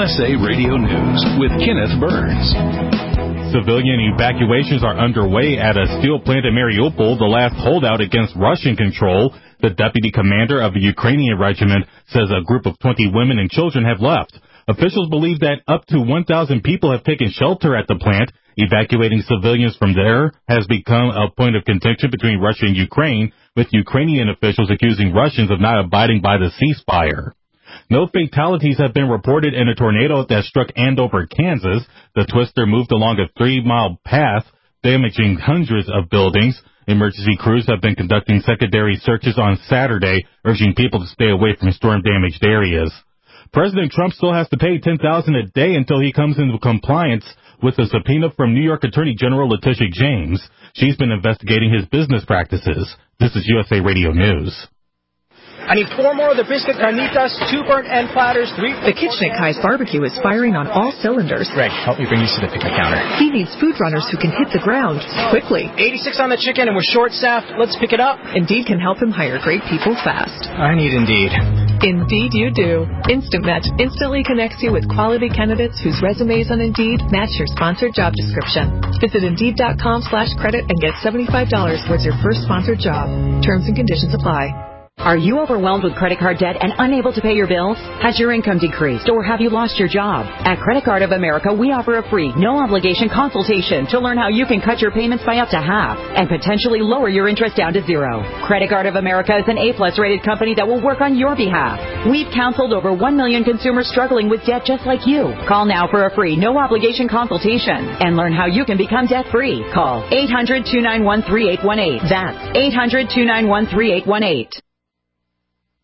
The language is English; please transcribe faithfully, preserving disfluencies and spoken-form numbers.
S A Radio News with Kenneth Burns. Civilian evacuations are underway at a steel plant in Mariupol, the last holdout against Russian control. The deputy commander of the Ukrainian regiment says a group of twenty women and children have left. Officials believe that up to one thousand people have taken shelter at the plant. Evacuating civilians from there has become a point of contention between Russia and Ukraine, with Ukrainian officials accusing Russians of not abiding by the ceasefire. No fatalities have been reported in a tornado that struck Andover, Kansas. The twister moved along a three-mile path, damaging hundreds of buildings. Emergency crews have been conducting secondary searches on Saturday, urging people to stay away from storm-damaged areas. President Trump still has to pay ten thousand dollars a day until he comes into compliance with a subpoena from New York Attorney General Letitia James. She's been investigating his business practices. This is U S A Radio News. I need four more of the biscuit carnitas, two burnt end platters, three... The kitchen at Kai's Barbecue is firing on all cylinders. Greg, help me bring these to the picnic counter. He needs food runners who can hit the ground quickly. eighty-six on the chicken and we're short-staffed. Let's pick it up. Indeed can help him hire great people fast. I need Indeed. Indeed you do. Instant Match instantly connects you with quality candidates whose resumes on Indeed match your sponsored job description. Visit Indeed.com slash credit and get seventy-five dollars towards your first sponsored job. Terms and conditions apply. Are you overwhelmed with credit card debt and unable to pay your bills? Has your income decreased or have you lost your job? At Credit Card of America, we offer a free, no-obligation consultation to learn how you can cut your payments by up to half and potentially lower your interest down to zero. Credit Card of America is an A-plus rated company that will work on your behalf. We've counseled over one million consumers struggling with debt just like you. Call now for a free, no-obligation consultation and learn how you can become debt-free. Call eight hundred, two nine one, three eight one eight. That's eight hundred, two nine one, three eight one eight.